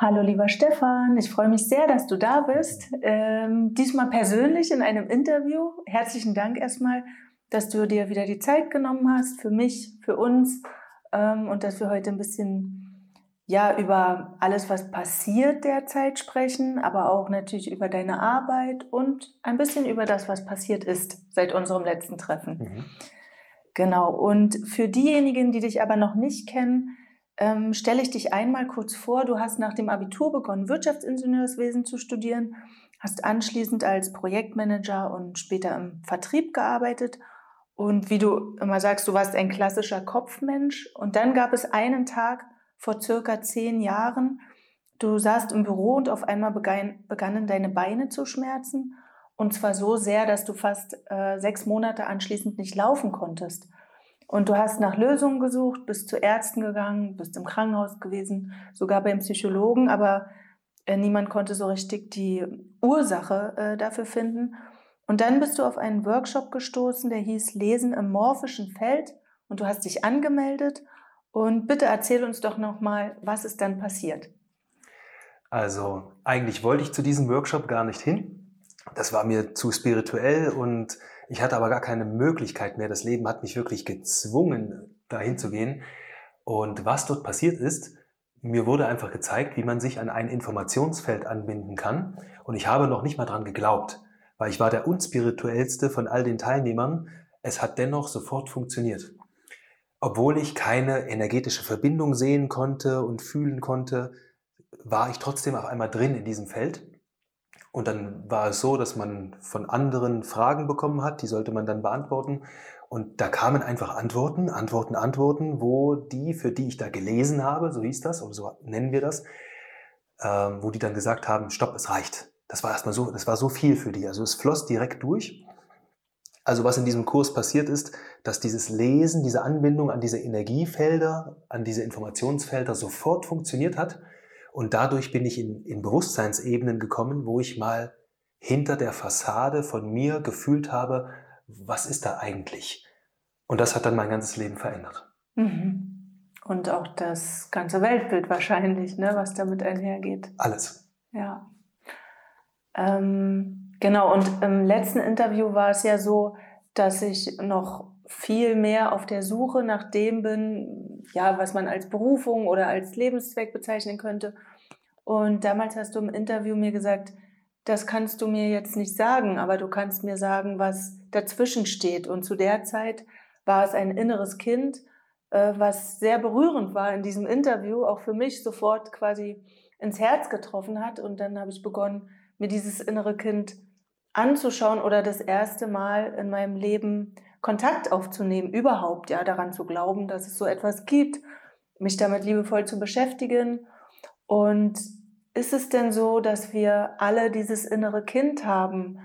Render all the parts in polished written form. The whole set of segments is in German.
Hallo lieber Stefan, ich freue mich sehr, dass du da bist. Diesmal persönlich in einem Interview. Herzlichen Dank erstmal, dass du dir wieder die Zeit genommen hast für mich, für uns und dass wir heute ein bisschen über alles, was passiert derzeit sprechen, aber auch natürlich über deine Arbeit und ein bisschen über das, was passiert ist seit unserem letzten Treffen. Mhm. Genau, und für diejenigen, die dich aber noch nicht kennen, stelle ich dich einmal kurz vor. Du hast nach dem Abitur begonnen, Wirtschaftsingenieurswesen zu studieren, hast anschließend als Projektmanager und später im Vertrieb gearbeitet. Und wie du immer sagst, du warst ein klassischer Kopfmensch. Und dann gab es einen Tag vor circa 10 Jahren, du saßt im Büro und auf einmal begannen deine Beine zu schmerzen. Und zwar so sehr, dass du fast 6 Monate anschließend nicht laufen konntest. Und du hast nach Lösungen gesucht, bist zu Ärzten gegangen, bist im Krankenhaus gewesen, sogar beim Psychologen, aber niemand konnte so richtig die Ursache dafür finden. Und dann bist du auf einen Workshop gestoßen, der hieß Lesen im morphischen Feld, und du hast dich angemeldet. Und bitte erzähl uns doch nochmal, was ist dann passiert? Also eigentlich wollte ich zu diesem Workshop gar nicht hin. Das war mir zu spirituell und ich hatte aber gar keine Möglichkeit mehr. Das Leben hat mich wirklich gezwungen, dahin zu gehen. Und was dort passiert ist, mir wurde einfach gezeigt, wie man sich an ein Informationsfeld anbinden kann. Und ich habe noch nicht mal dran geglaubt, weil ich war der unspirituellste von all den Teilnehmern. Es hat dennoch sofort funktioniert. Obwohl ich keine energetische Verbindung sehen konnte und fühlen konnte, war ich trotzdem auf einmal drin in diesem Feld. Und dann war es so, dass man von anderen Fragen bekommen hat, die sollte man dann beantworten. Und da kamen einfach Antworten, wo die, für die ich da gelesen habe, so hieß das, oder so nennen wir das, wo die dann gesagt haben, stopp, es reicht. Das war erstmal so, das war so viel für die. Also es floss direkt durch. Also was in diesem Kurs passiert ist, dass dieses Lesen, diese Anbindung an diese Energiefelder, an diese Informationsfelder sofort funktioniert hat. Und dadurch bin ich in Bewusstseinsebenen gekommen, wo ich mal hinter der Fassade von mir gefühlt habe, was ist da eigentlich? Und das hat dann mein ganzes Leben verändert. Mhm. Und auch das ganze Weltbild wahrscheinlich, ne, was damit einhergeht. Alles. Ja. Genau, und im letzten Interview war es ja so, dass ich noch viel mehr auf der Suche nach dem bin, ja, was man als Berufung oder als Lebenszweck bezeichnen könnte. Und damals hast du im Interview mir gesagt, das kannst du mir jetzt nicht sagen, aber du kannst mir sagen, was dazwischen steht. Und zu der Zeit war es ein inneres Kind, was sehr berührend war in diesem Interview, auch für mich sofort quasi ins Herz getroffen hat. Und dann habe ich begonnen, mir dieses innere Kind anzuschauen oder das erste Mal in meinem Leben Kontakt aufzunehmen, überhaupt, ja, daran zu glauben, dass es so etwas gibt, mich damit liebevoll zu beschäftigen. Und ist es denn so, dass wir alle dieses innere Kind haben,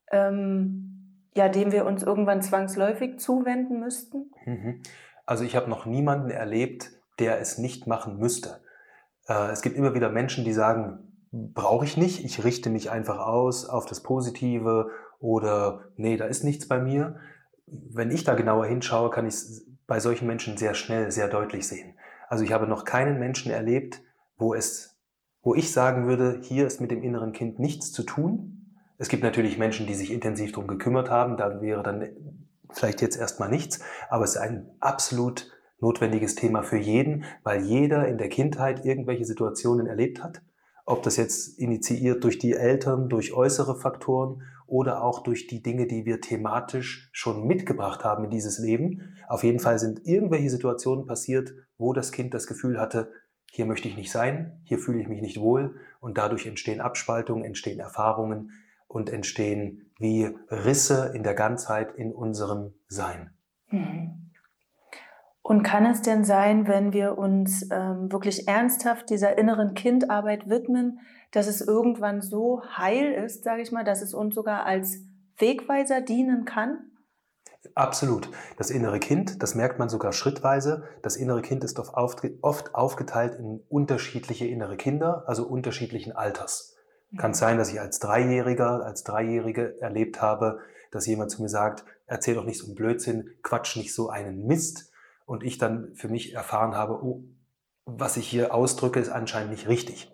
dem wir uns irgendwann zwangsläufig zuwenden müssten? Also ich habe noch niemanden erlebt, der es nicht machen müsste. Es gibt immer wieder Menschen, die sagen, brauche ich nicht, ich richte mich einfach aus auf das Positive oder nee, da ist nichts bei mir. Wenn ich da genauer hinschaue, kann ich es bei solchen Menschen sehr schnell, sehr deutlich sehen. Also ich habe noch keinen Menschen erlebt, wo ich sagen würde, hier ist mit dem inneren Kind nichts zu tun. Es gibt natürlich Menschen, die sich intensiv darum gekümmert haben, da wäre dann vielleicht jetzt erstmal nichts, aber es ist ein absolut notwendiges Thema für jeden, weil jeder in der Kindheit irgendwelche Situationen erlebt hat. Ob das jetzt initiiert durch die Eltern, durch äußere Faktoren oder auch durch die Dinge, die wir thematisch schon mitgebracht haben in dieses Leben. Auf jeden Fall sind irgendwelche Situationen passiert, wo das Kind das Gefühl hatte, hier möchte ich nicht sein, hier fühle ich mich nicht wohl, und dadurch entstehen Abspaltungen, entstehen Erfahrungen und entstehen wie Risse in der Ganzheit in unserem Sein. Mhm. Und kann es denn sein, wenn wir uns wirklich ernsthaft dieser inneren Kindarbeit widmen, dass es irgendwann so heil ist, sage ich mal, dass es uns sogar als Wegweiser dienen kann? Absolut. Das innere Kind, das merkt man sogar schrittweise. Das innere Kind ist oft aufgeteilt in unterschiedliche innere Kinder, also unterschiedlichen Alters. Kann es sein, dass ich als Dreijährige erlebt habe, dass jemand zu mir sagt, erzähl doch nicht so einen Blödsinn, quatsch nicht so einen Mist. Und ich dann für mich erfahren habe, oh, was ich hier ausdrücke, ist anscheinend nicht richtig.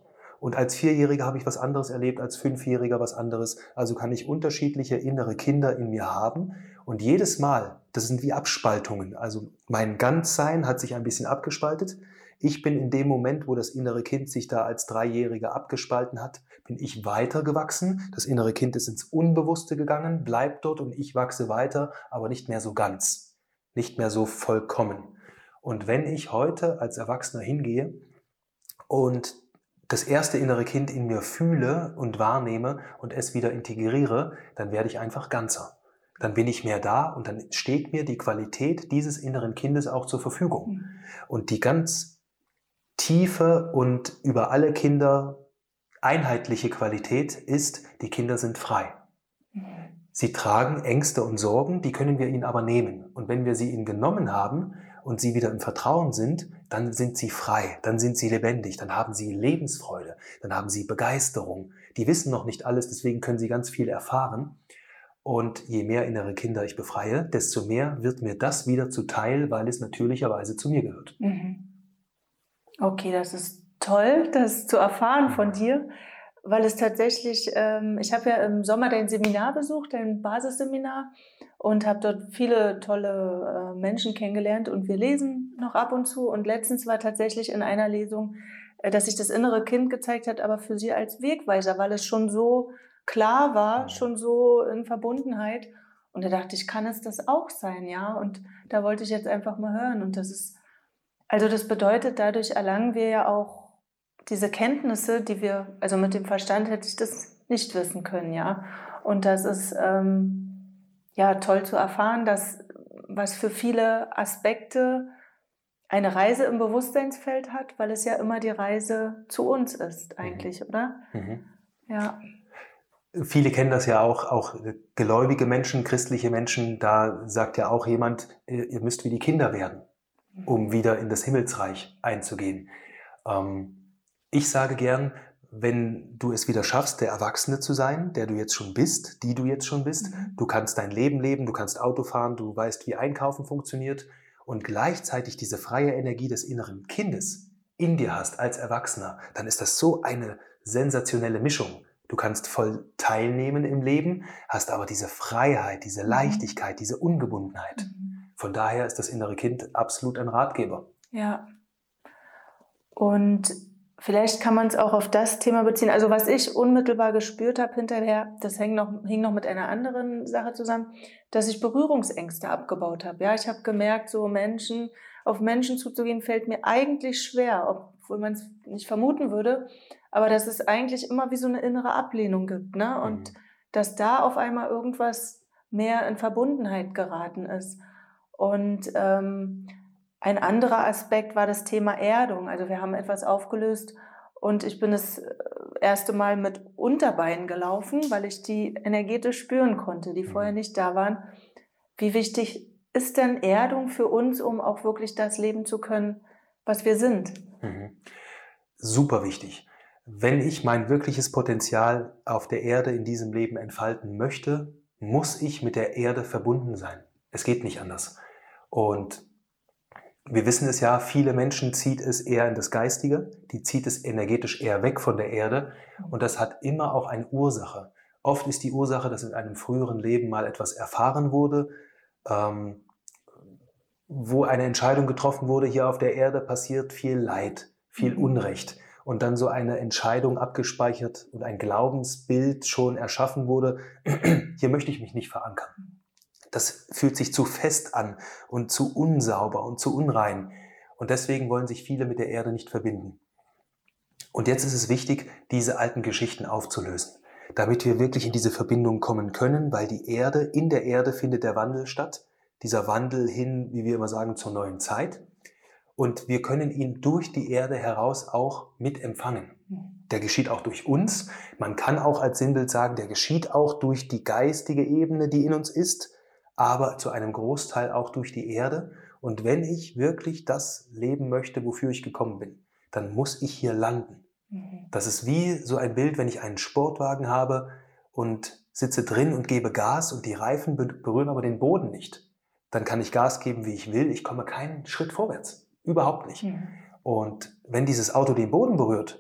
Und als Vierjähriger habe ich was anderes erlebt, als Fünfjähriger was anderes. Also kann ich unterschiedliche innere Kinder in mir haben. Und jedes Mal, das sind wie Abspaltungen. Also mein Ganzsein hat sich ein bisschen abgespaltet. Ich bin in dem Moment, wo das innere Kind sich da als Dreijähriger abgespalten hat, bin ich weitergewachsen. Das innere Kind ist ins Unbewusste gegangen, bleibt dort und ich wachse weiter, aber nicht mehr so ganz, nicht mehr so vollkommen. Und wenn ich heute als Erwachsener hingehe und das erste innere Kind in mir fühle und wahrnehme und es wieder integriere, dann werde ich einfach ganzer. Dann bin ich mehr da und dann steht mir die Qualität dieses inneren Kindes auch zur Verfügung. Und die ganz tiefe und über alle Kinder einheitliche Qualität ist, die Kinder sind frei. Sie tragen Ängste und Sorgen, die können wir ihnen aber nehmen. Und wenn wir sie ihnen genommen haben und sie wieder im Vertrauen sind, dann sind sie frei, dann sind sie lebendig, dann haben sie Lebensfreude, dann haben sie Begeisterung. Die wissen noch nicht alles, deswegen können sie ganz viel erfahren. Und je mehr innere Kinder ich befreie, desto mehr wird mir das wieder zuteil, weil es natürlicherweise zu mir gehört. Okay, das ist toll, das zu erfahren von dir, weil es tatsächlich, ich habe ja im Sommer dein Seminar besucht, dein Basisseminar, und habe dort viele tolle Menschen kennengelernt und wir lesen noch ab und zu. Und letztens war tatsächlich in einer Lesung, dass sich das innere Kind gezeigt hat, aber für sie als Wegweiser, weil es schon so klar war, schon so in Verbundenheit. Und da dachte ich, kann es das auch sein, ja? Und da wollte ich jetzt einfach mal hören. Und das ist, also das bedeutet, dadurch erlangen wir ja auch diese Kenntnisse, die wir, also mit dem Verstand hätte ich das nicht wissen können, ja. Und das ist ja toll zu erfahren, dass was für viele Aspekte eine Reise im Bewusstseinsfeld hat, weil es ja immer die Reise zu uns ist eigentlich, oder? Ja. Viele kennen das ja auch gläubige Menschen, christliche Menschen, da sagt ja auch jemand, ihr müsst wie die Kinder werden, um wieder in das Himmelsreich einzugehen. Ich sage gern, wenn du es wieder schaffst, der Erwachsene zu sein, der du jetzt schon bist, die du jetzt schon bist, du kannst dein Leben leben, du kannst Auto fahren, du weißt, wie Einkaufen funktioniert und gleichzeitig diese freie Energie des inneren Kindes in dir hast als Erwachsener, dann ist das so eine sensationelle Mischung. Du kannst voll teilnehmen im Leben, hast aber diese Freiheit, diese Leichtigkeit, diese Ungebundenheit. Von daher ist das innere Kind absolut ein Ratgeber. Ja. Und vielleicht kann man es auch auf das Thema beziehen. Also was ich unmittelbar gespürt habe hinterher, das hing noch mit einer anderen Sache zusammen, dass ich Berührungsängste abgebaut habe. Ja, ich habe gemerkt, so auf Menschen zuzugehen, fällt mir eigentlich schwer, obwohl man es nicht vermuten würde. Aber dass es eigentlich immer wie so eine innere Ablehnung gibt, ne? Und dass da auf einmal irgendwas mehr in Verbundenheit geraten ist. Und ein anderer Aspekt war das Thema Erdung. Also wir haben etwas aufgelöst und ich bin das erste Mal mit Unterbeinen gelaufen, weil ich die energetisch spüren konnte, die vorher nicht da waren. Wie wichtig ist denn Erdung für uns, um auch wirklich das leben zu können, was wir sind? Super wichtig. Wenn ich mein wirkliches Potenzial auf der Erde in diesem Leben entfalten möchte, muss ich mit der Erde verbunden sein. Es geht nicht anders. Und wir wissen es ja, viele Menschen zieht es eher in das Geistige, die zieht es energetisch eher weg von der Erde und das hat immer auch eine Ursache. Oft ist die Ursache, dass in einem früheren Leben mal etwas erfahren wurde, wo eine Entscheidung getroffen wurde, hier auf der Erde passiert viel Leid, viel Unrecht und dann so eine Entscheidung abgespeichert und ein Glaubensbild schon erschaffen wurde, hier möchte ich mich nicht verankern. Das fühlt sich zu fest an und zu unsauber und zu unrein. Und deswegen wollen sich viele mit der Erde nicht verbinden. Und jetzt ist es wichtig, diese alten Geschichten aufzulösen, damit wir wirklich in diese Verbindung kommen können, weil in der Erde findet der Wandel statt. Dieser Wandel hin, wie wir immer sagen, zur neuen Zeit. Und wir können ihn durch die Erde heraus auch mitempfangen. Der geschieht auch durch uns. Man kann auch als Sinnbild sagen, der geschieht auch durch die geistige Ebene, die in uns ist, aber zu einem Großteil auch durch die Erde. Und wenn ich wirklich das leben möchte, wofür ich gekommen bin, dann muss ich hier landen. Das ist wie so ein Bild, wenn ich einen Sportwagen habe und sitze drin und gebe Gas und die Reifen berühren aber den Boden nicht. Dann kann ich Gas geben, wie ich will. Ich komme keinen Schritt vorwärts. Überhaupt nicht. Und wenn dieses Auto den Boden berührt,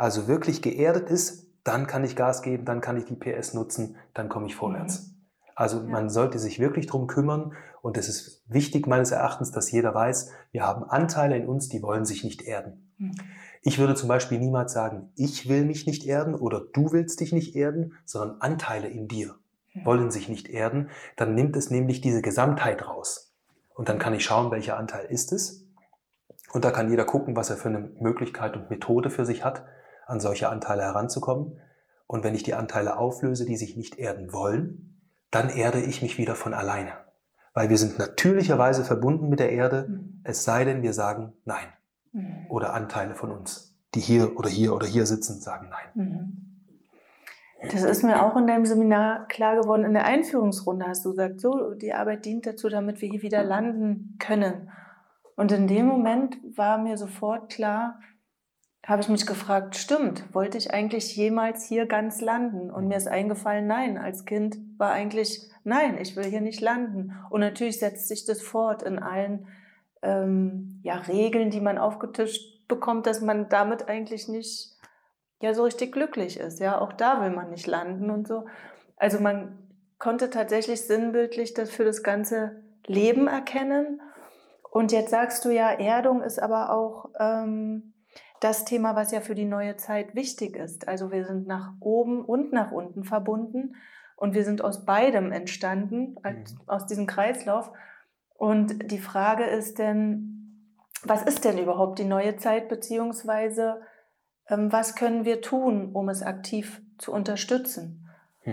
also wirklich geerdet ist, dann kann ich Gas geben, dann kann ich die PS nutzen, dann komme ich vorwärts. Also man sollte sich wirklich drum kümmern und es ist wichtig meines Erachtens, dass jeder weiß, wir haben Anteile in uns, die wollen sich nicht erden. Ich würde zum Beispiel niemals sagen, ich will mich nicht erden oder du willst dich nicht erden, sondern Anteile in dir wollen sich nicht erden. Dann nimmt es nämlich diese Gesamtheit raus. Und dann kann ich schauen, welcher Anteil ist es. Und da kann jeder gucken, was er für eine Möglichkeit und Methode für sich hat, an solche Anteile heranzukommen. Und wenn ich die Anteile auflöse, die sich nicht erden wollen, dann erde ich mich wieder von alleine. Weil wir sind natürlicherweise verbunden mit der Erde, es sei denn, wir sagen Nein. Oder Anteile von uns, die hier oder hier oder hier sitzen, sagen Nein. Das ist mir auch in deinem Seminar klar geworden. In der Einführungsrunde hast du gesagt, so, die Arbeit dient dazu, damit wir hier wieder landen können. Und in dem Moment war mir sofort klar, habe ich mich gefragt, stimmt, wollte ich eigentlich jemals hier ganz landen? Und mir ist eingefallen, nein, als Kind war eigentlich, nein, ich will hier nicht landen. Und natürlich setzt sich das fort in allen Regeln, die man aufgetischt bekommt, dass man damit eigentlich nicht so richtig glücklich ist. Ja, auch da will man nicht landen und so. Also man konnte tatsächlich sinnbildlich das für das ganze Leben erkennen. Und jetzt sagst du ja, Erdung ist aber auch das Thema, was ja für die neue Zeit wichtig ist. Also wir sind nach oben und nach unten verbunden und wir sind aus beidem entstanden, aus diesem Kreislauf. Und die Frage ist denn, was ist denn überhaupt die neue Zeit, beziehungsweise was können wir tun, um es aktiv zu unterstützen?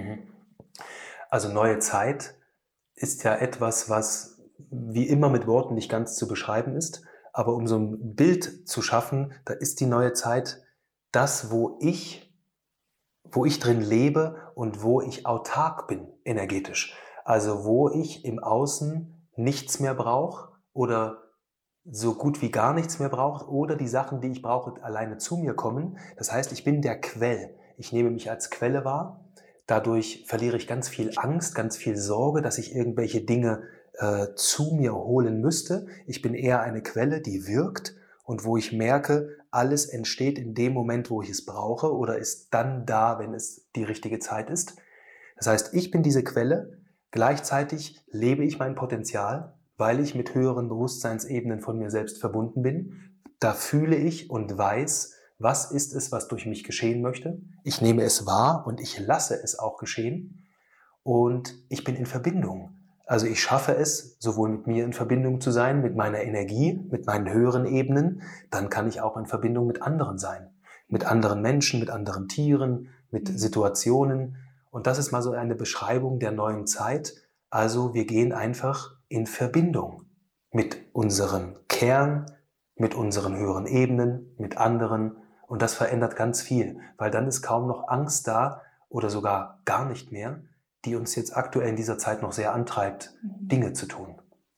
Also neue Zeit ist ja etwas, was wie immer mit Worten nicht ganz zu beschreiben ist. Aber um so ein Bild zu schaffen, da ist die neue Zeit das, wo ich drin lebe und wo ich autark bin, energetisch. Also wo ich im Außen nichts mehr brauche oder so gut wie gar nichts mehr brauche oder die Sachen, die ich brauche, alleine zu mir kommen. Das heißt, ich bin der Quell. Ich nehme mich als Quelle wahr. Dadurch verliere ich ganz viel Angst, ganz viel Sorge, dass ich irgendwelche Dinge zu mir holen müsste. Ich bin eher eine Quelle, die wirkt und wo ich merke, alles entsteht in dem Moment, wo ich es brauche oder ist dann da, wenn es die richtige Zeit ist. Das heißt, ich bin diese Quelle, gleichzeitig lebe ich mein Potenzial, weil ich mit höheren Bewusstseinsebenen von mir selbst verbunden bin. Da fühle ich und weiß, was ist es, was durch mich geschehen möchte. Ich nehme es wahr und ich lasse es auch geschehen. Und ich bin in Verbindung. Also ich schaffe es, sowohl mit mir in Verbindung zu sein, mit meiner Energie, mit meinen höheren Ebenen, dann kann ich auch in Verbindung mit anderen sein. Mit anderen Menschen, mit anderen Tieren, mit Situationen. Und das ist mal so eine Beschreibung der neuen Zeit. Also wir gehen einfach in Verbindung mit unserem Kern, mit unseren höheren Ebenen, mit anderen. Und das verändert ganz viel, weil dann ist kaum noch Angst da oder sogar gar nicht mehr, die uns jetzt aktuell in dieser Zeit noch sehr antreibt, Dinge zu tun.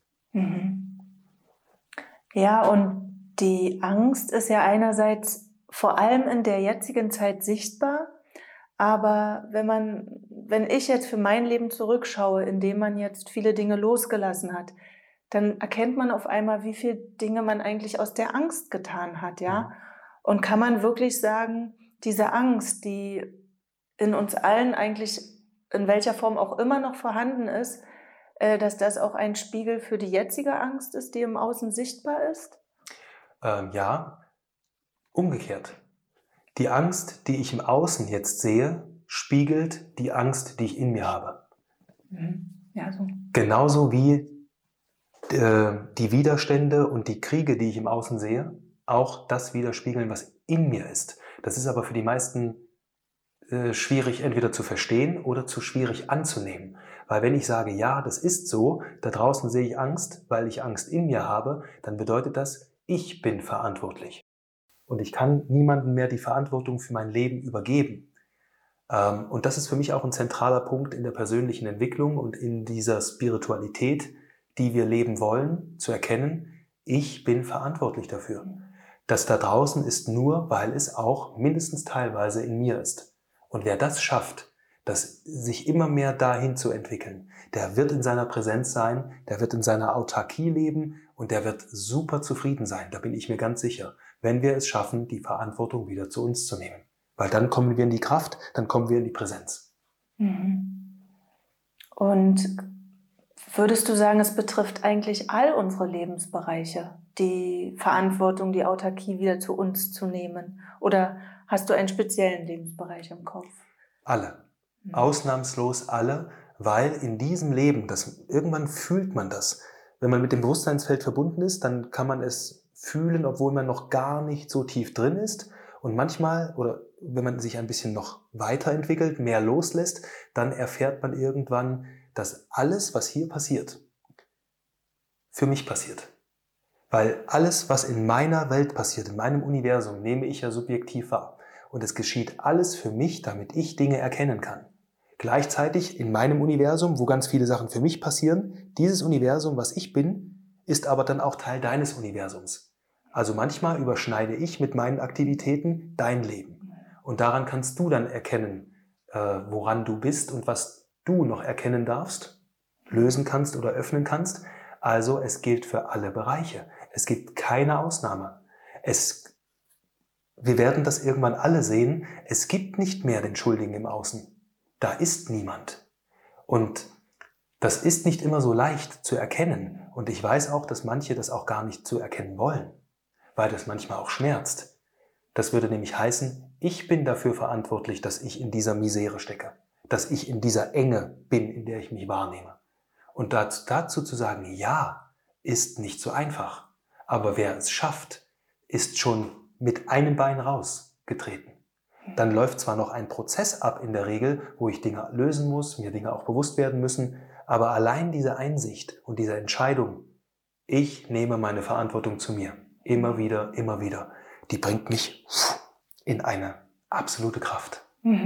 Ja, und die Angst ist ja einerseits vor allem in der jetzigen Zeit sichtbar, aber wenn ich jetzt für mein Leben zurückschaue, indem man jetzt viele Dinge losgelassen hat, dann erkennt man auf einmal, wie viele Dinge man eigentlich aus der Angst getan hat, ja? Und kann man wirklich sagen, diese Angst, die in uns allen eigentlich in welcher Form auch immer noch vorhanden ist, dass das auch ein Spiegel für die jetzige Angst ist, die im Außen sichtbar ist? Ja, umgekehrt. Die Angst, die ich im Außen jetzt sehe, spiegelt die Angst, die ich in mir habe. Ja, so. Genauso wie die Widerstände und die Kriege, die ich im Außen sehe, auch das widerspiegeln, was in mir ist. Das ist aber für die meisten schwierig entweder zu verstehen oder zu schwierig anzunehmen. Weil wenn ich sage, ja, das ist so, da draußen sehe ich Angst, weil ich Angst in mir habe, dann bedeutet das, ich bin verantwortlich. Und ich kann niemandem mehr die Verantwortung für mein Leben übergeben. Und das ist für mich auch ein zentraler Punkt in der persönlichen Entwicklung und in dieser Spiritualität, die wir leben wollen, zu erkennen, ich bin verantwortlich dafür. Das da draußen ist nur, weil es auch mindestens teilweise in mir ist. Und wer das schafft, das sich immer mehr dahin zu entwickeln, der wird in seiner Präsenz sein, der wird in seiner Autarkie leben Und der wird super zufrieden sein, da bin ich mir ganz sicher, wenn wir es schaffen, die Verantwortung wieder zu uns zu nehmen. Weil dann kommen wir in die Kraft, dann kommen wir in die Präsenz. Und würdest du sagen, es betrifft eigentlich all unsere Lebensbereiche, die Verantwortung, die Autarkie wieder zu uns zu nehmen? Oder hast du einen speziellen Lebensbereich im Kopf? Alle. Ausnahmslos alle, weil in diesem Leben, irgendwann fühlt man das. Wenn man mit dem Bewusstseinsfeld verbunden ist, dann kann man es fühlen, obwohl man noch gar nicht so tief drin ist. Und manchmal, oder wenn man sich ein bisschen noch weiterentwickelt, mehr loslässt, dann erfährt man irgendwann, dass alles, was hier passiert, für mich passiert. Weil alles, was in meiner Welt passiert, in meinem Universum, nehme ich ja subjektiv wahr. Und es geschieht alles für mich, damit ich Dinge erkennen kann. Gleichzeitig in meinem Universum, wo ganz viele Sachen für mich passieren, dieses Universum, was ich bin, ist aber dann auch Teil deines Universums. Also manchmal überschneide ich mit meinen Aktivitäten dein Leben. Und daran kannst du dann erkennen, woran du bist und was du noch erkennen darfst, lösen kannst oder öffnen kannst. Also es gilt für alle Bereiche. Es gibt keine Ausnahme. Wir werden das irgendwann alle sehen. Es gibt nicht mehr den Schuldigen im Außen. Da ist niemand. Und das ist nicht immer so leicht zu erkennen. Und ich weiß auch, dass manche das auch gar nicht zu erkennen wollen, weil das manchmal auch schmerzt. Das würde nämlich heißen, ich bin dafür verantwortlich, dass ich in dieser Misere stecke, dass ich in dieser Enge bin, in der ich mich wahrnehme. Und dazu zu sagen, ja, ist nicht so einfach. Aber wer es schafft, ist schon mit einem Bein rausgetreten. Dann läuft zwar noch ein Prozess ab in der Regel, wo ich Dinge lösen muss, mir Dinge auch bewusst werden müssen, aber allein diese Einsicht und diese Entscheidung, ich nehme meine Verantwortung zu mir, immer wieder, die bringt mich in eine absolute Kraft.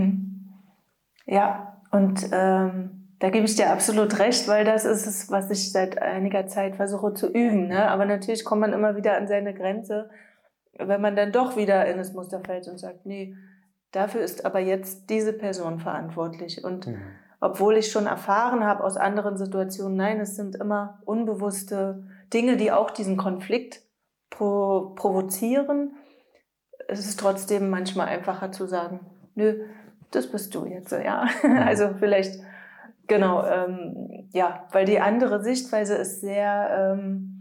Ja, und da gebe ich dir absolut recht, weil das ist es, was ich seit einiger Zeit versuche zu üben. Ne? Aber natürlich kommt man immer wieder an seine Grenze, wenn man dann doch wieder in das Muster fällt und sagt, nee, dafür ist aber jetzt diese Person verantwortlich. Und obwohl ich schon erfahren habe aus anderen Situationen, nein, es sind immer unbewusste Dinge, die auch diesen Konflikt provozieren. Es ist trotzdem manchmal einfacher zu sagen, nö, das bist du jetzt, ja. Also vielleicht, genau, ja, weil die andere Sichtweise ist sehr,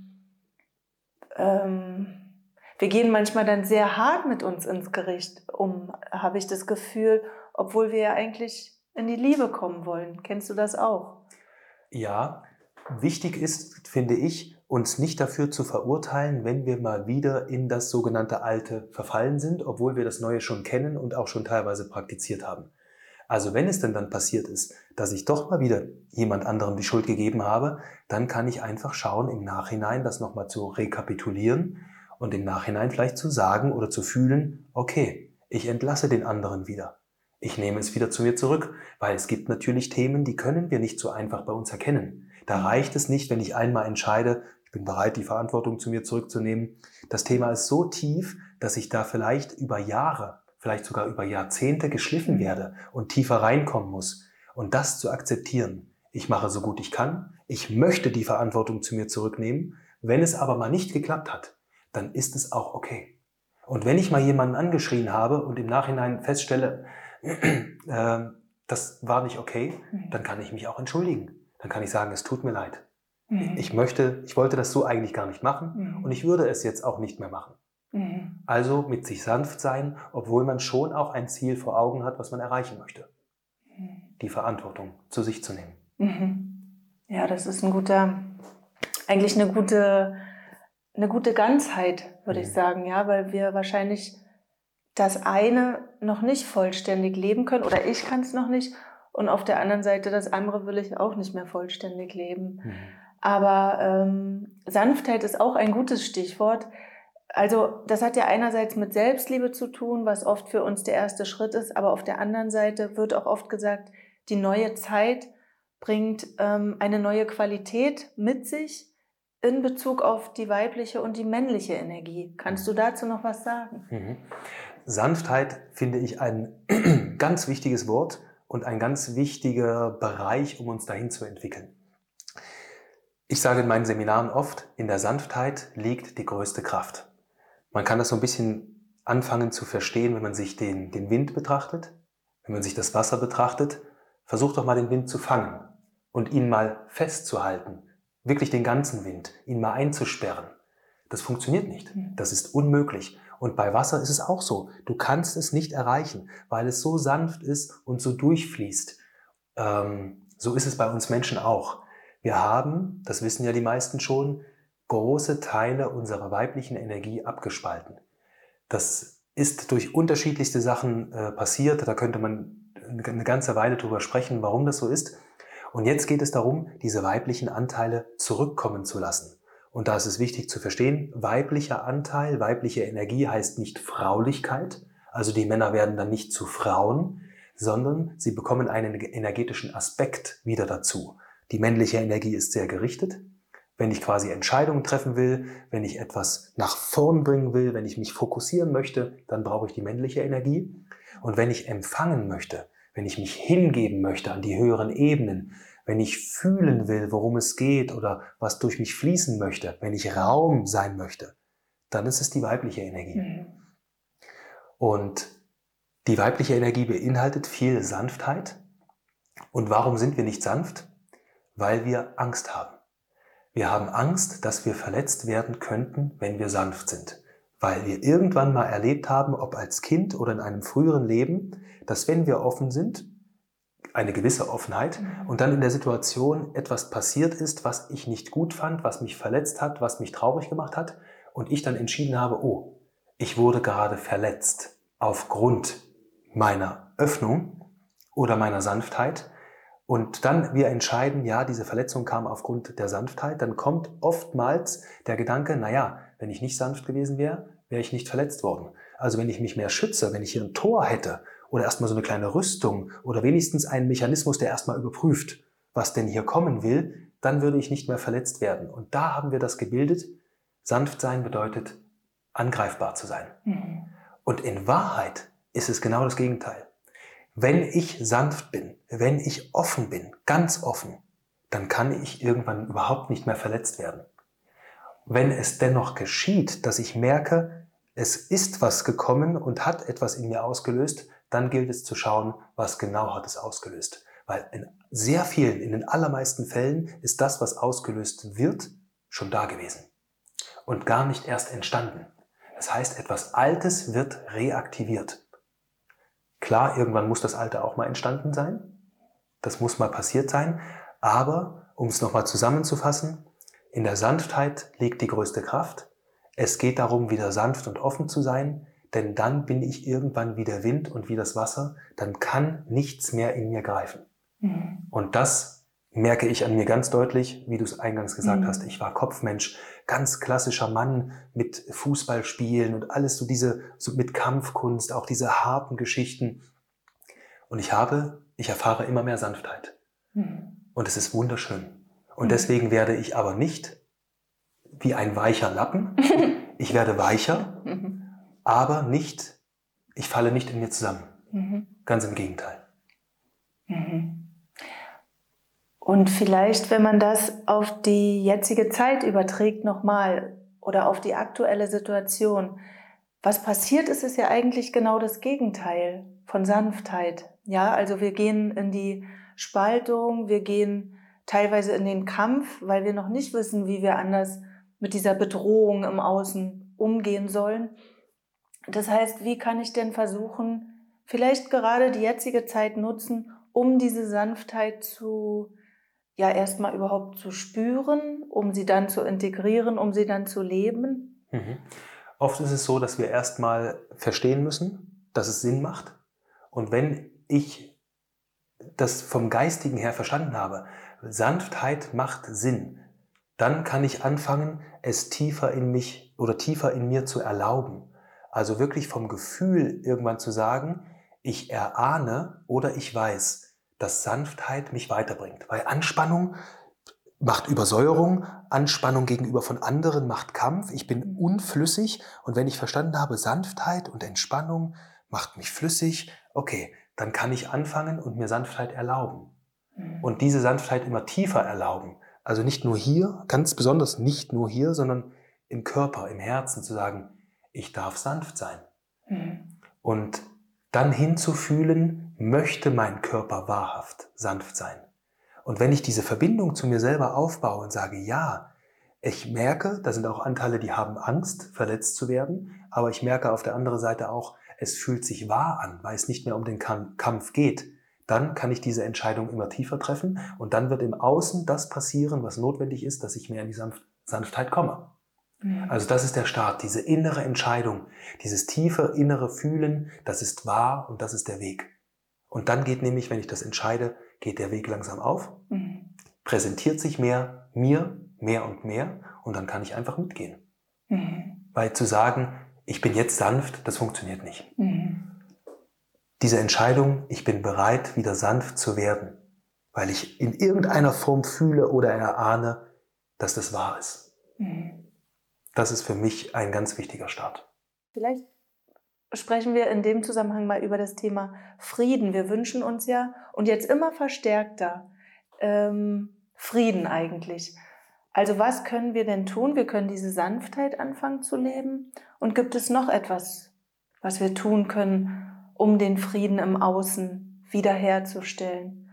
wir gehen manchmal dann sehr hart mit uns ins Gericht habe ich das Gefühl, obwohl wir ja eigentlich in die Liebe kommen wollen. Kennst du das auch? Ja, wichtig ist, finde ich, uns nicht dafür zu verurteilen, wenn wir mal wieder in das sogenannte Alte verfallen sind, obwohl wir das Neue schon kennen und auch schon teilweise praktiziert haben. Also wenn es denn dann passiert ist, dass ich doch mal wieder jemand anderem die Schuld gegeben habe, dann kann ich einfach schauen, im Nachhinein das nochmal zu rekapitulieren und im Nachhinein vielleicht zu sagen oder zu fühlen, okay, ich entlasse den anderen wieder. Ich nehme es wieder zu mir zurück, weil es gibt natürlich Themen, die können wir nicht so einfach bei uns erkennen. Da reicht es nicht, wenn ich einmal entscheide, ich bin bereit, die Verantwortung zu mir zurückzunehmen. Das Thema ist so tief, dass ich da vielleicht über Jahre, vielleicht sogar über Jahrzehnte geschliffen werde und tiefer reinkommen muss. Und das zu akzeptieren. Ich mache so gut ich kann. Ich möchte die Verantwortung zu mir zurücknehmen. Wenn es aber mal nicht geklappt hat, dann ist es auch okay. Und wenn ich mal jemanden angeschrien habe und im Nachhinein feststelle, das war nicht okay, dann kann ich mich auch entschuldigen. Dann kann ich sagen, es tut mir leid. Ich wollte das so eigentlich gar nicht machen und ich würde es jetzt auch nicht mehr machen. Also mit sich sanft sein, obwohl man schon auch ein Ziel vor Augen hat, was man erreichen möchte. Die Verantwortung zu sich zu nehmen. Ja, das ist eigentlich eine gute Ganzheit, würde ich sagen, ja, weil wir wahrscheinlich das eine noch nicht vollständig leben können oder ich kann es noch nicht und auf der anderen Seite das andere will ich auch nicht mehr vollständig leben. Aber Sanftheit ist auch ein gutes Stichwort. Also das hat ja einerseits mit Selbstliebe zu tun, was oft für uns der erste Schritt ist, aber auf der anderen Seite wird auch oft gesagt, die neue Zeit bringt eine neue Qualität mit sich in Bezug auf die weibliche und die männliche Energie. Kannst du dazu noch was sagen? Sanftheit finde ich ein ganz wichtiges Wort und ein ganz wichtiger Bereich, um uns dahin zu entwickeln. Ich sage in meinen Seminaren oft, in der Sanftheit liegt die größte Kraft. Man kann das so ein bisschen anfangen zu verstehen, wenn man sich den Wind betrachtet, wenn man sich das Wasser betrachtet. Versucht doch mal den Wind zu fangen und ihn mal festzuhalten. Wirklich den ganzen Wind, ihn mal einzusperren. Das funktioniert nicht. Das ist unmöglich. Und bei Wasser ist es auch so. Du kannst es nicht erreichen, weil es so sanft ist und so durchfließt. So ist es bei uns Menschen auch. Wir haben, das wissen ja die meisten schon, große Teile unserer weiblichen Energie abgespalten. Das ist durch unterschiedlichste Sachen passiert. Da könnte man eine ganze Weile drüber sprechen, warum das so ist. Und jetzt geht es darum, diese weiblichen Anteile zurückkommen zu lassen. Und da ist es wichtig zu verstehen, weiblicher Anteil, weibliche Energie heißt nicht Fraulichkeit. Also die Männer werden dann nicht zu Frauen, sondern sie bekommen einen energetischen Aspekt wieder dazu. Die männliche Energie ist sehr gerichtet. Wenn ich quasi Entscheidungen treffen will, wenn ich etwas nach vorn bringen will, wenn ich mich fokussieren möchte, dann brauche ich die männliche Energie. Und wenn ich empfangen möchte, wenn ich mich hingeben möchte an die höheren Ebenen, wenn ich fühlen will, worum es geht oder was durch mich fließen möchte, wenn ich Raum sein möchte, dann ist es die weibliche Energie. Und die weibliche Energie beinhaltet viel Sanftheit. Und warum sind wir nicht sanft? Weil wir Angst haben. Wir haben Angst, dass wir verletzt werden könnten, wenn wir sanft sind. Weil wir irgendwann mal erlebt haben, ob als Kind oder in einem früheren Leben, dass wenn wir offen sind, eine gewisse Offenheit, und dann in der Situation etwas passiert ist, was ich nicht gut fand, was mich verletzt hat, was mich traurig gemacht hat, und ich dann entschieden habe, oh, ich wurde gerade verletzt aufgrund meiner Öffnung oder meiner Sanftheit. Und dann wir entscheiden, ja, diese Verletzung kam aufgrund der Sanftheit, dann kommt oftmals der Gedanke, naja, wenn ich nicht sanft gewesen wäre, wäre ich nicht verletzt worden. Also wenn ich mich mehr schütze, wenn ich hier ein Tor hätte oder erstmal so eine kleine Rüstung oder wenigstens einen Mechanismus, der erstmal überprüft, was denn hier kommen will, dann würde ich nicht mehr verletzt werden. Und da haben wir das gebildet. Sanft sein bedeutet, angreifbar zu sein. Und in Wahrheit ist es genau das Gegenteil. Wenn ich sanft bin, wenn ich offen bin, ganz offen, dann kann ich irgendwann überhaupt nicht mehr verletzt werden. Wenn es dennoch geschieht, dass ich merke, es ist was gekommen und hat etwas in mir ausgelöst, dann gilt es zu schauen, was genau hat es ausgelöst. Weil in sehr vielen, in den allermeisten Fällen ist das, was ausgelöst wird, schon da gewesen und gar nicht erst entstanden. Das heißt, etwas Altes wird reaktiviert. Klar, irgendwann muss das Alte auch mal entstanden sein. Das muss mal passiert sein. Aber, um es nochmal zusammenzufassen, in der Sanftheit liegt die größte Kraft. Es geht darum, wieder sanft und offen zu sein, denn dann bin ich irgendwann wie der Wind und wie das Wasser. Dann kann nichts mehr in mir greifen. Und das merke ich an mir ganz deutlich, wie du es eingangs gesagt hast. Ich war Kopfmensch, ganz klassischer Mann mit Fußballspielen und alles so mit Kampfkunst, auch diese harten Geschichten. Und ich erfahre immer mehr Sanftheit. Und es ist wunderschön. Und deswegen werde ich aber nicht wie ein weicher Lappen. Ich werde weicher, aber ich falle nicht in mir zusammen. Ganz im Gegenteil. Und vielleicht, wenn man das auf die jetzige Zeit überträgt nochmal oder auf die aktuelle Situation, was passiert ist, ist ja eigentlich genau das Gegenteil von Sanftheit. Ja, also wir gehen in die Spaltung, wir gehen teilweise in den Kampf, weil wir noch nicht wissen, wie wir anders mit dieser Bedrohung im Außen umgehen sollen. Das heißt, wie kann ich denn versuchen, vielleicht gerade die jetzige Zeit nutzen, um diese Sanftheit erstmal überhaupt zu spüren, um sie dann zu integrieren, um sie dann zu leben? Oft ist es so, dass wir erstmal verstehen müssen, dass es Sinn macht. Und wenn ich das vom Geistigen her verstanden habe, Sanftheit macht Sinn, dann kann ich anfangen, es tiefer in mich oder tiefer in mir zu erlauben. Also wirklich vom Gefühl irgendwann zu sagen, ich erahne oder ich weiß, dass Sanftheit mich weiterbringt. Weil Anspannung macht Übersäuerung, Anspannung gegenüber von anderen macht Kampf, ich bin unflüssig, und wenn ich verstanden habe, Sanftheit und Entspannung macht mich flüssig, okay, dann kann ich anfangen und mir Sanftheit erlauben. Und diese Sanftheit immer tiefer erlauben, Also nicht nur hier, ganz besonders nicht nur hier, sondern im Körper, im Herzen zu sagen, ich darf sanft sein. Und dann hinzufühlen, möchte mein Körper wahrhaft sanft sein. Und wenn ich diese Verbindung zu mir selber aufbaue und sage, ja, ich merke, da sind auch Anteile, die haben Angst, verletzt zu werden, aber ich merke auf der anderen Seite auch, es fühlt sich wahr an, weil es nicht mehr um den Kampf geht, dann kann ich diese Entscheidung immer tiefer treffen und dann wird im Außen das passieren, was notwendig ist, dass ich mehr in die Sanftheit komme. Also das ist der Start, diese innere Entscheidung, dieses tiefe innere Fühlen, das ist wahr und das ist der Weg. Und dann geht nämlich, wenn ich das entscheide, geht der Weg langsam auf, präsentiert sich mir mehr und mehr und dann kann ich einfach mitgehen. Weil zu sagen, ich bin jetzt sanft, das funktioniert nicht. Diese Entscheidung, ich bin bereit, wieder sanft zu werden, weil ich in irgendeiner Form fühle oder erahne, dass das wahr ist. Das ist für mich ein ganz wichtiger Start. Vielleicht sprechen wir in dem Zusammenhang mal über das Thema Frieden. Wir wünschen uns ja, und jetzt immer verstärkter, Frieden eigentlich. Also was können wir denn tun? Wir können diese Sanftheit anfangen zu leben. Und gibt es noch etwas, was wir tun können, um den Frieden im Außen wiederherzustellen?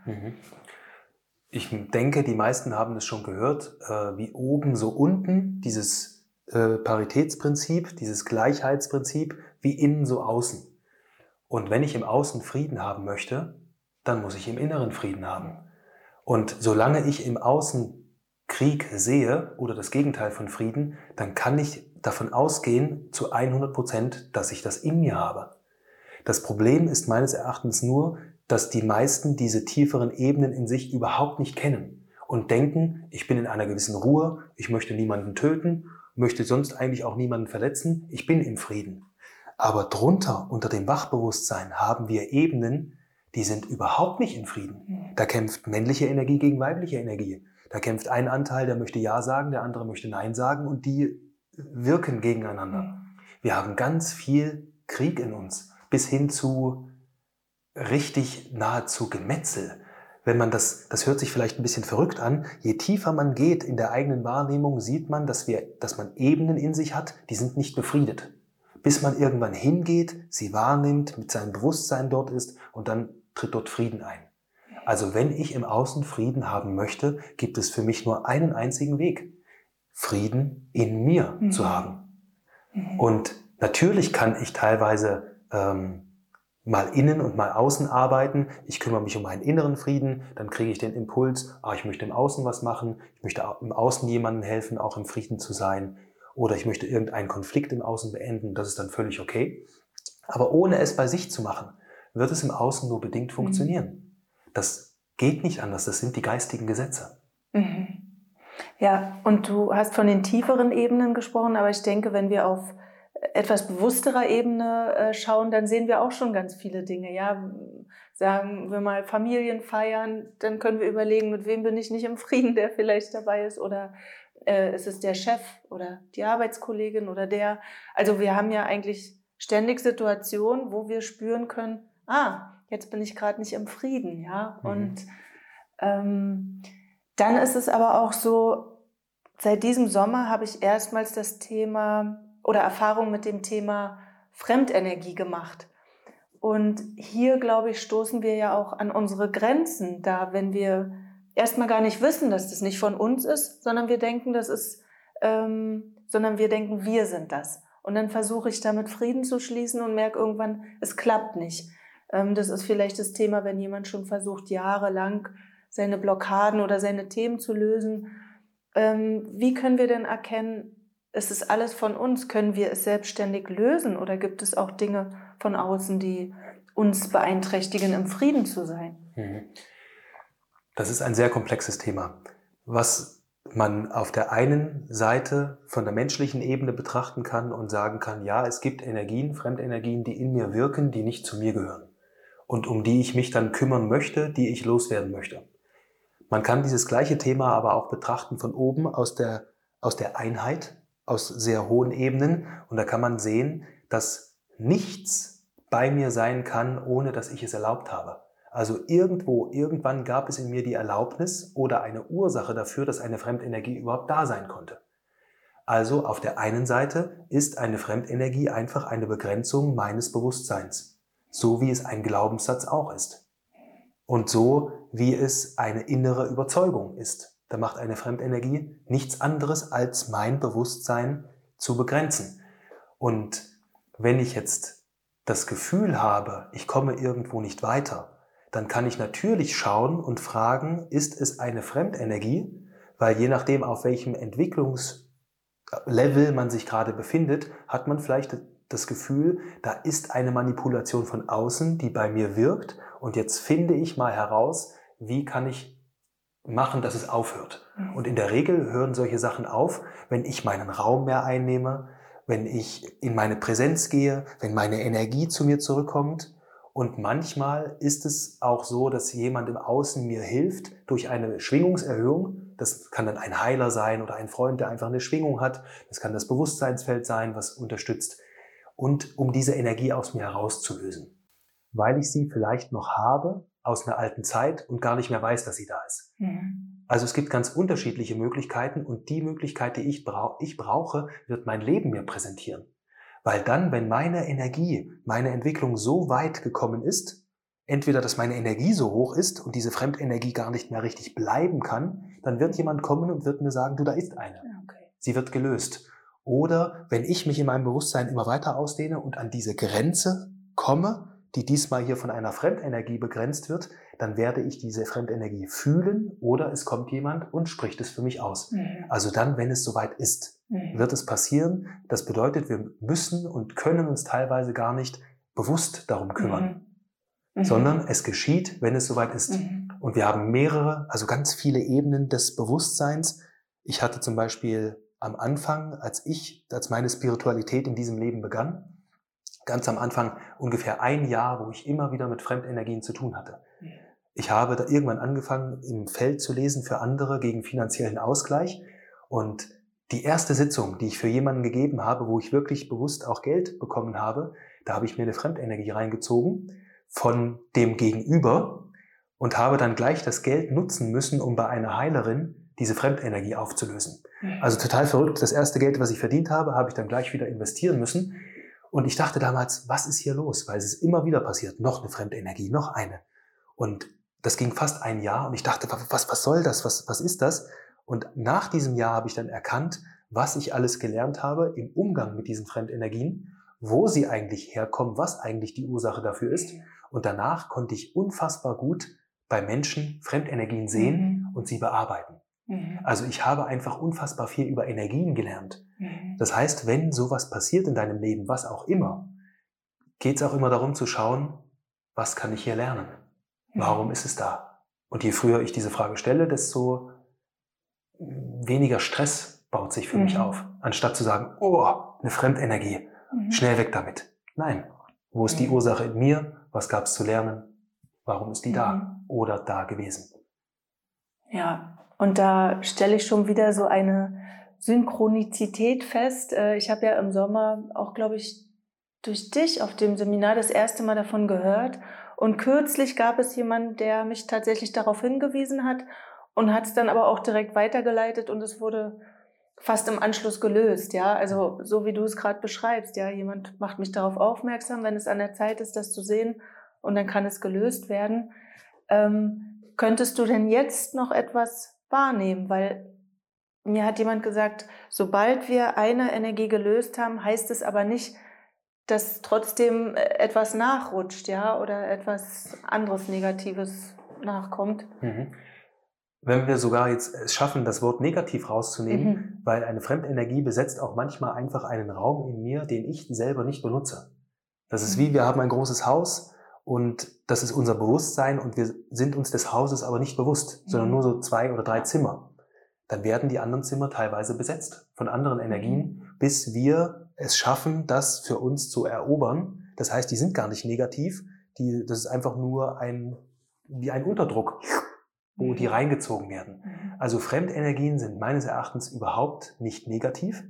Ich denke, die meisten haben es schon gehört, wie oben so unten, dieses Paritätsprinzip, dieses Gleichheitsprinzip, wie innen so außen. Und wenn ich im Außen Frieden haben möchte, dann muss ich im Inneren Frieden haben. Und solange ich im Außen Krieg sehe oder das Gegenteil von Frieden, dann kann ich davon ausgehen zu 100%, dass ich das in mir habe. Das Problem ist meines Erachtens nur, dass die meisten diese tieferen Ebenen in sich überhaupt nicht kennen und denken, ich bin in einer gewissen Ruhe, ich möchte niemanden töten, möchte sonst eigentlich auch niemanden verletzen, ich bin im Frieden. Aber drunter, unter dem Wachbewusstsein, haben wir Ebenen, die sind überhaupt nicht in Frieden. Da kämpft männliche Energie gegen weibliche Energie. Da kämpft ein Anteil, der möchte Ja sagen, der andere möchte Nein sagen und die wirken gegeneinander. Wir haben ganz viel Krieg in uns, bis hin zu richtig nahezu Gemetzel. Wenn man das hört sich vielleicht ein bisschen verrückt an, je tiefer man geht in der eigenen Wahrnehmung, sieht man, dass man Ebenen in sich hat, die sind nicht befriedet. Bis man irgendwann hingeht, sie wahrnimmt, mit seinem Bewusstsein dort ist und dann tritt dort Frieden ein. Also wenn ich im Außen Frieden haben möchte, gibt es für mich nur einen einzigen Weg. Frieden in mir zu haben. Und natürlich kann ich teilweise mal innen und mal außen arbeiten. Ich kümmere mich um meinen inneren Frieden, dann kriege ich den Impuls, ich möchte im Außen was machen, ich möchte im Außen jemandem helfen, auch im Frieden zu sein. Oder ich möchte irgendeinen Konflikt im Außen beenden, das ist dann völlig okay. Aber ohne es bei sich zu machen, wird es im Außen nur bedingt funktionieren. Das geht nicht anders, das sind die geistigen Gesetze. Ja, und du hast von den tieferen Ebenen gesprochen, aber ich denke, wenn wir auf etwas bewussterer Ebene schauen, dann sehen wir auch schon ganz viele Dinge. Ja, sagen wir mal Familien feiern, dann können wir überlegen, mit wem bin ich nicht im Frieden, der vielleicht dabei ist, oder ist es der Chef oder die Arbeitskollegin oder der. Also wir haben ja eigentlich ständig Situationen, wo wir spüren können, jetzt bin ich gerade nicht im Frieden, ja. Und dann ist es aber auch so, seit diesem Sommer habe ich erstmals das Thema oder Erfahrung mit dem Thema Fremdenergie gemacht. Und hier, glaube ich, stoßen wir ja auch an unsere Grenzen da, wenn wir erstmal gar nicht wissen, dass das nicht von uns ist, sondern wir denken, wir sind das. Und dann versuche ich damit Frieden zu schließen und merke irgendwann, es klappt nicht. Das ist vielleicht das Thema, wenn jemand schon versucht, jahrelang seine Blockaden oder seine Themen zu lösen. Wie können wir denn erkennen, es ist alles von uns? Können wir es selbstständig lösen oder gibt es auch Dinge von außen, die uns beeinträchtigen, im Frieden zu sein? Das ist ein sehr komplexes Thema. Was man auf der einen Seite von der menschlichen Ebene betrachten kann und sagen kann, ja, es gibt Energien, Fremdenergien, die in mir wirken, die nicht zu mir gehören und um die ich mich dann kümmern möchte, die ich loswerden möchte. Man kann dieses gleiche Thema aber auch betrachten von oben aus der Einheit, aus sehr hohen Ebenen. Und da kann man sehen, dass nichts bei mir sein kann, ohne dass ich es erlaubt habe. Also irgendwann gab es in mir die Erlaubnis oder eine Ursache dafür, dass eine Fremdenergie überhaupt da sein konnte. Also auf der einen Seite ist eine Fremdenergie einfach eine Begrenzung meines Bewusstseins, so wie es ein Glaubenssatz auch ist. Und so wie es eine innere Überzeugung ist. Da macht eine Fremdenergie nichts anderes, als mein Bewusstsein zu begrenzen. Und wenn ich jetzt das Gefühl habe, ich komme irgendwo nicht weiter, dann kann ich natürlich schauen und fragen, ist es eine Fremdenergie? Weil je nachdem, auf welchem Entwicklungslevel man sich gerade befindet, hat man vielleicht das Gefühl, da ist eine Manipulation von außen, die bei mir wirkt. Und jetzt finde ich mal heraus, wie kann ich machen, dass es aufhört. Und in der Regel hören solche Sachen auf, wenn ich meinen Raum mehr einnehme, wenn ich in meine Präsenz gehe, wenn meine Energie zu mir zurückkommt. Und manchmal ist es auch so, dass jemand im Außen mir hilft durch eine Schwingungserhöhung. Das kann dann ein Heiler sein oder ein Freund, der einfach eine Schwingung hat. Das kann das Bewusstseinsfeld sein, was unterstützt. Und um diese Energie aus mir herauszulösen. Weil ich sie vielleicht noch habe aus einer alten Zeit und gar nicht mehr weiß, dass sie da ist. Mhm. Also es gibt ganz unterschiedliche Möglichkeiten und die Möglichkeit, die ich brauche, wird mein Leben mir präsentieren. Weil dann, wenn meine Energie, meine Entwicklung so weit gekommen ist, entweder, dass meine Energie so hoch ist und diese Fremdenergie gar nicht mehr richtig bleiben kann, dann wird jemand kommen und wird mir sagen, du, da ist eine. Okay. Sie wird gelöst. Oder wenn ich mich in meinem Bewusstsein immer weiter ausdehne und an diese Grenze komme, die diesmal hier von einer Fremdenergie begrenzt wird, dann werde ich diese Fremdenergie fühlen oder es kommt jemand und spricht es für mich aus. Mhm. Also dann, wenn es soweit ist, wird es passieren. Das bedeutet, wir müssen und können uns teilweise gar nicht bewusst darum kümmern, sondern es geschieht, wenn es soweit ist. Und wir haben mehrere, also ganz viele Ebenen des Bewusstseins. Ich hatte zum Beispiel am Anfang, als meine Spiritualität in diesem Leben begann, ganz am Anfang ungefähr ein Jahr, wo ich immer wieder mit Fremdenergien zu tun hatte. Ich habe da irgendwann angefangen, im Feld zu lesen für andere gegen finanziellen Ausgleich. Und die erste Sitzung, die ich für jemanden gegeben habe, wo ich wirklich bewusst auch Geld bekommen habe, da habe ich mir eine Fremdenergie reingezogen von dem Gegenüber und habe dann gleich das Geld nutzen müssen, um bei einer Heilerin diese Fremdenergie aufzulösen. Also total verrückt. Das erste Geld, was ich verdient habe, habe ich dann gleich wieder investieren müssen. Und ich dachte damals, was ist hier los? Weil es ist immer wieder passiert. Noch eine Fremdenergie, noch eine. Und das ging fast ein Jahr und ich dachte, was soll das? Was ist das? Und nach diesem Jahr habe ich dann erkannt, was ich alles gelernt habe im Umgang mit diesen Fremdenergien, wo sie eigentlich herkommen, was eigentlich die Ursache dafür ist. Und danach konnte ich unfassbar gut bei Menschen Fremdenergien sehen und sie bearbeiten. Also ich habe einfach unfassbar viel über Energien gelernt. Das heißt, wenn sowas passiert in deinem Leben, was auch immer, geht es auch immer darum zu schauen, was kann ich hier lernen? Warum ist es da? Und je früher ich diese Frage stelle, desto weniger Stress baut sich für mich auf. Anstatt zu sagen, oh, eine Fremdenergie, schnell weg damit. Nein, wo ist die Ursache in mir? Was gab es zu lernen? Warum ist die da oder da gewesen? Ja, und da stelle ich schon wieder so eine Synchronizität fest. Ich habe ja im Sommer auch, glaube ich, durch dich auf dem Seminar das erste Mal davon gehört. Und kürzlich gab es jemanden, der mich tatsächlich darauf hingewiesen hat und hat es dann aber auch direkt weitergeleitet und es wurde fast im Anschluss gelöst. Ja, also so wie du es gerade beschreibst. Ja, jemand macht mich darauf aufmerksam, wenn es an der Zeit ist, das zu sehen, und dann kann es gelöst werden. Könntest du denn jetzt noch etwas wahrnehmen? Weil mir hat jemand gesagt, sobald wir eine Energie gelöst haben, heißt es aber nicht, dass trotzdem etwas nachrutscht, ja, oder etwas anderes Negatives nachkommt. Wenn wir sogar jetzt es schaffen, das Wort negativ rauszunehmen, weil eine Fremdenergie besetzt auch manchmal einfach einen Raum in mir, den ich selber nicht benutze. Das ist wie, wir haben ein großes Haus und das ist unser Bewusstsein und wir sind uns des Hauses aber nicht bewusst, sondern nur so 2 oder 3 Zimmer. Dann werden die anderen Zimmer teilweise besetzt von anderen Energien, bis wir es schaffen, das für uns zu erobern. Das heißt, die sind gar nicht negativ, das ist einfach nur wie ein Unterdruck, wo die reingezogen werden. Also Fremdenergien sind meines Erachtens überhaupt nicht negativ.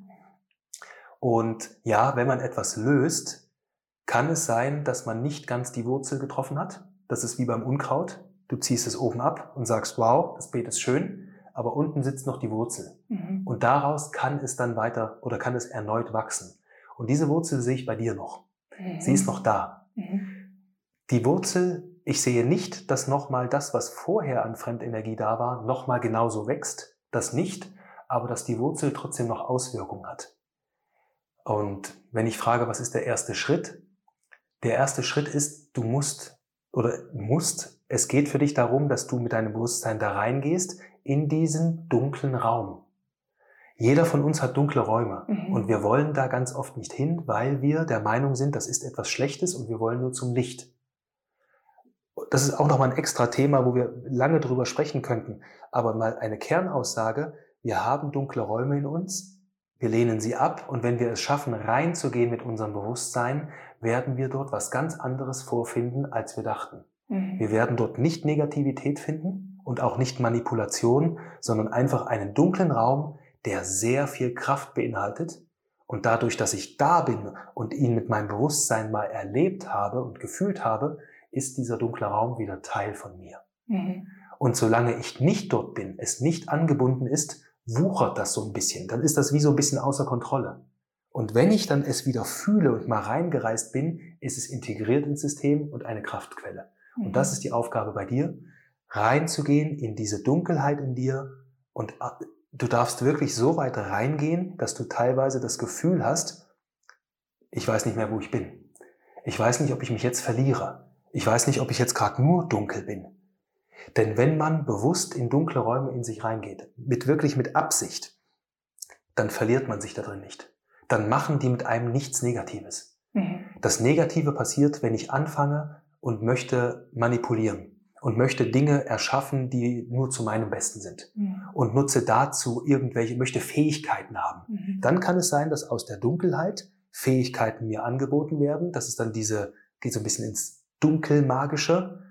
Und ja, wenn man etwas löst, kann es sein, dass man nicht ganz die Wurzel getroffen hat. das ist wie beim Unkraut. Du ziehst es oben ab und sagst, wow, das Beet ist schön, aber unten sitzt noch die Wurzel. Und daraus kann es dann weiter oder kann es erneut wachsen. Und diese Wurzel sehe ich bei dir noch. Sie ist noch da. Die Wurzel, ich sehe nicht, dass nochmal das, was vorher an Fremdenergie da war, nochmal genauso wächst. Das nicht, aber dass die Wurzel trotzdem noch Auswirkungen hat. Und wenn ich frage, was ist der erste Schritt? Der erste Schritt ist, es geht für dich darum, dass du mit deinem Bewusstsein da reingehst in diesen dunklen Raum. Jeder von uns hat dunkle Räume und wir wollen da ganz oft nicht hin, weil wir der Meinung sind, das ist etwas Schlechtes und wir wollen nur zum Licht. Das ist auch nochmal ein extra Thema, wo wir lange drüber sprechen könnten. Aber mal eine Kernaussage, wir haben dunkle Räume in uns, wir lehnen sie ab und wenn wir es schaffen, reinzugehen mit unserem Bewusstsein, werden wir dort was ganz anderes vorfinden, als wir dachten. Wir werden dort nicht Negativität finden und auch nicht Manipulation, sondern einfach einen dunklen Raum, der sehr viel Kraft beinhaltet. Und dadurch, dass ich da bin und ihn mit meinem Bewusstsein mal erlebt habe und gefühlt habe, ist dieser dunkle Raum wieder Teil von mir. Und solange ich nicht dort bin, es nicht angebunden ist, wuchert das so ein bisschen. Dann ist das wie so ein bisschen außer Kontrolle. Und wenn ich dann es wieder fühle und mal reingereist bin, ist es integriert ins System und eine Kraftquelle. Und das ist die Aufgabe bei dir, reinzugehen in diese Dunkelheit in dir und du darfst wirklich so weit reingehen, dass du teilweise das Gefühl hast, ich weiß nicht mehr, wo ich bin. Ich weiß nicht, ob ich mich jetzt verliere. Ich weiß nicht, ob ich jetzt gerade nur dunkel bin. Denn wenn man bewusst in dunkle Räume in sich reingeht, wirklich mit Absicht, dann verliert man sich da drin nicht. Dann machen die mit einem nichts Negatives. Das Negative passiert, wenn ich anfange und möchte manipulieren und möchte Dinge erschaffen, die nur zu meinem Besten sind und nutze dazu möchte Fähigkeiten haben. Dann kann es sein, dass aus der Dunkelheit Fähigkeiten mir angeboten werden. Das ist dann geht so ein bisschen ins Dunkelmagische,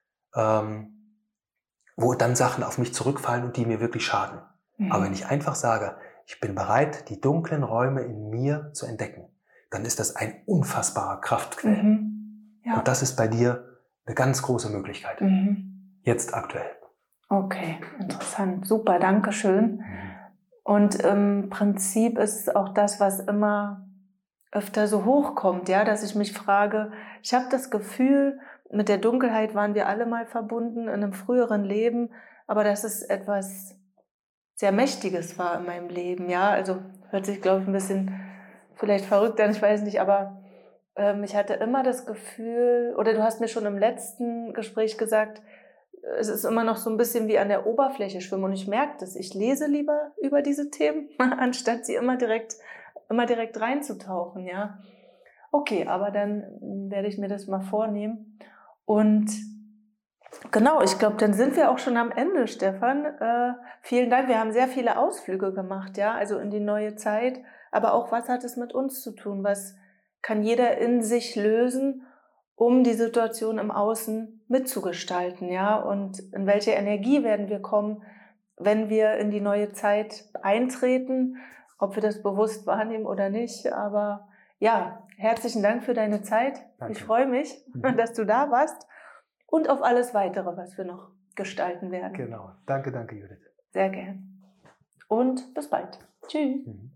wo dann Sachen auf mich zurückfallen und die mir wirklich schaden. Aber wenn ich einfach sage, ich bin bereit, die dunklen Räume in mir zu entdecken, dann ist das ein unfassbarer Kraftquell. Ja. Und das ist bei dir eine ganz große Möglichkeit. Jetzt aktuell. Okay, interessant. Super, danke schön. Und im Prinzip ist es auch das, was immer öfter so hochkommt, ja, dass ich mich frage, ich habe das Gefühl, mit der Dunkelheit waren wir alle mal verbunden in einem früheren Leben, aber dass es etwas sehr Mächtiges war in meinem Leben, ja, also hört sich, glaube ich, ein bisschen vielleicht verrückt an, ich weiß nicht, aber ich hatte immer das Gefühl, oder du hast mir schon im letzten Gespräch gesagt, es ist immer noch so ein bisschen wie an der Oberfläche schwimmen und ich merke das, ich lese lieber über diese Themen, anstatt sie immer direkt reinzutauchen, ja. Okay, aber dann werde ich mir das mal vornehmen. Und genau, ich glaube, dann sind wir auch schon am Ende, Stefan. Vielen Dank. Wir haben sehr viele Ausflüge gemacht, ja, also in die neue Zeit. Aber auch, was hat es mit uns zu tun? Was kann jeder in sich lösen, um die Situation im Außen mitzugestalten, ja? Und in welche Energie werden wir kommen, wenn wir in die neue Zeit eintreten? Ob wir das bewusst wahrnehmen oder nicht. Aber ja, herzlichen Dank für deine Zeit. Danke. Ich freue mich, dass du da warst und auf alles Weitere, was wir noch gestalten werden. Genau. Danke, Judith. Sehr gern. Und bis bald. Tschüss.